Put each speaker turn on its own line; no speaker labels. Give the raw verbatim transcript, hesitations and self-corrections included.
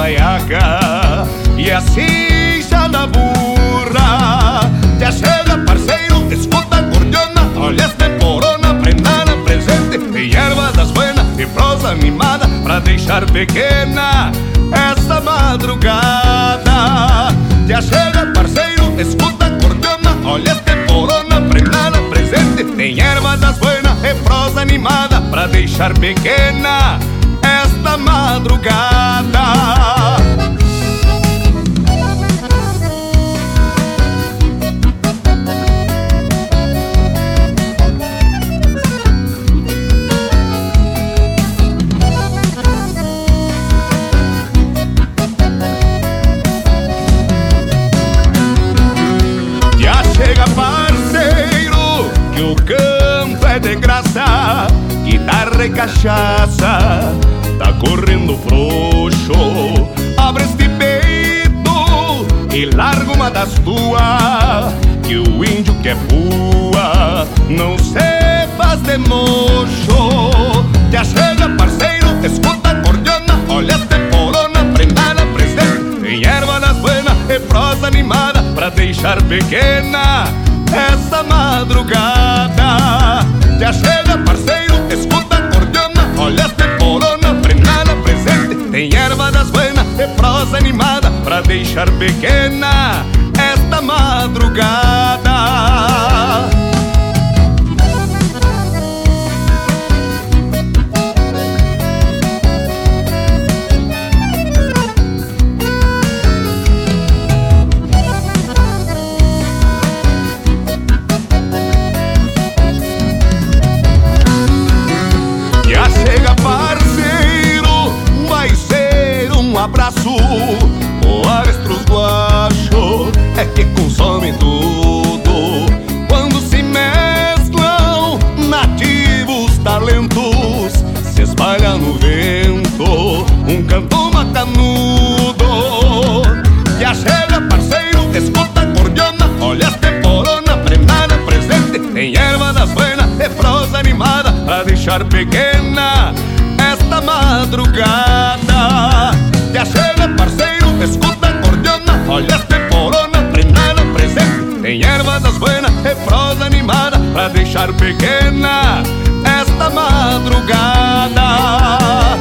baiaca e assim já na burra. Já chega parceiro, escuta a cordiona, olha este porona, prendada presente, tem erva das buenas e prosa animada pra deixar pequena essa madrugada. Já chega parceiro, escuta a cordiona, olha este porona, prendada presente, tem erva das buenas e prosa animada pra deixar pequena esta madrugada. Já chega parceiro, que o campo é de graça, guitarra e cachaça, tá correndo frouxo. Abre este peito e larga uma das tuas, que o índio que é pua não se faz de mocho. Já chega parceiro, escuta a cordiona, olha este porona, prendada presente, tem erva das buenas e prosa animada pra deixar pequena essa madrugada. Já chega parceiro, escuta a cordiona, olha este porona, prendada presente, tem erva das buenas e prosa animada pra deixar pequena esta madrugada. Já chega parceiro, vai ser um abraço. O avestruz guacho é que consome tudo. Quando se mesclam nativos talentos, se espalha no vento um canto macanudo. Já chega parceiro, escuta a cordiona, olha este porona, prendada presente, tem erva das buenas e prosa animada pra deixar pequena esta madrugada. Já chega parceiro, escuta a cordiona, olha este porona, prendada presente, tem erva das buenas e prosa animada pra deixar pequena esta madrugada.